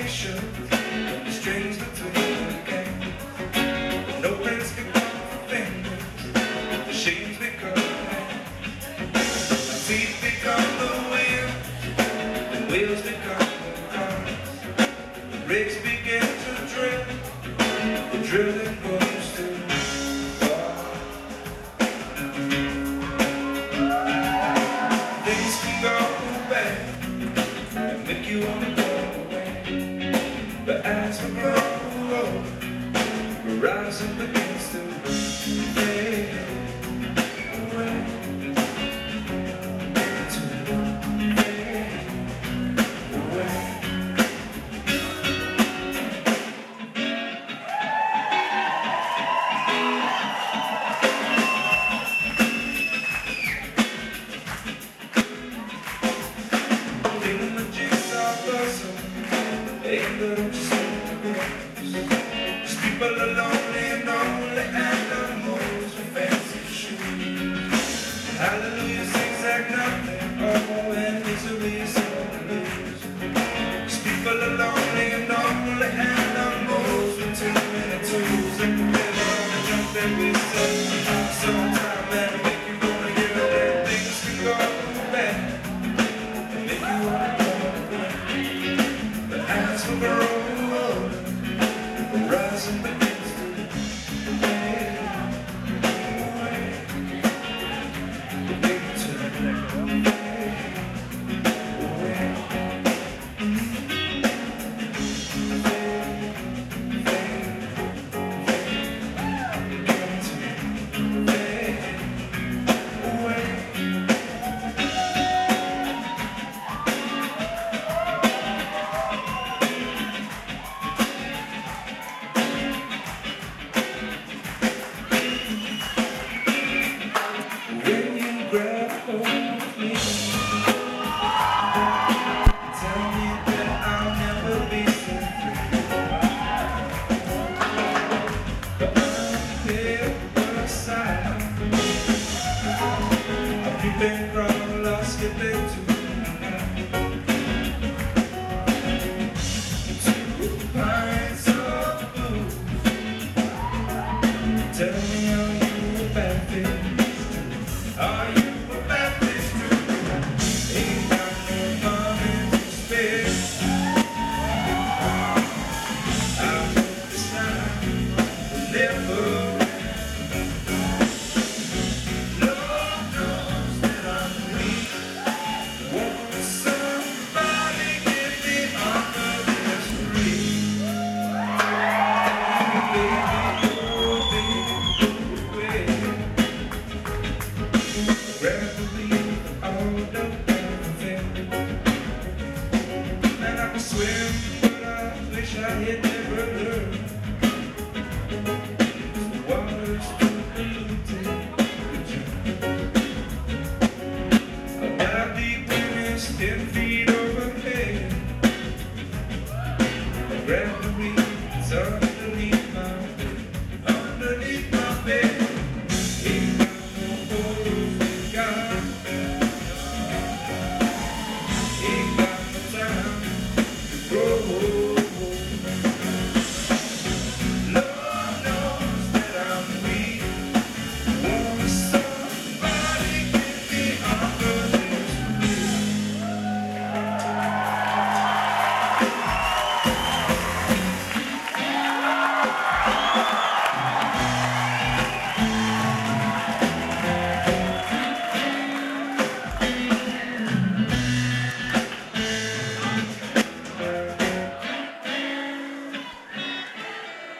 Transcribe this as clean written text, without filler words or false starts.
shook. The strings between the gang. No prince could come for fingers. The sheaves become hands. My feet become the wheels. The wheels become the cars. The rigs begin to drill. The drilling goes too far. Things can go bad and make you wanna go away. But as we grow older, we're rising against the fade away. To fade away. Just people are lonely and only animals with fancy shoes. Hallelujah sings like nothing, oh, and misery is all it is. Just people are lonely and only animals with too many tools. And never on the jump that we say, sometime and make you wanna give it that things can go bad and make you wanna go away. But as for growing rising against the fade away. Big to fade away. Grab hold of me, tell me that I'll never be set free. But I'm here aside. I creep and crawl, I skip into the night. 2 pints of booze. Tell me, are you a bad thing? Are you a bad thing too? Ain't got no money to spare. I hope this night will never end. Lord knows that I'm weak. Won't somebody give me under this free? Baby, oh baby, go away. Rapidly, all the everything. And I can swim, but I wish I had never learned. The water's too polluted. I dive deep in this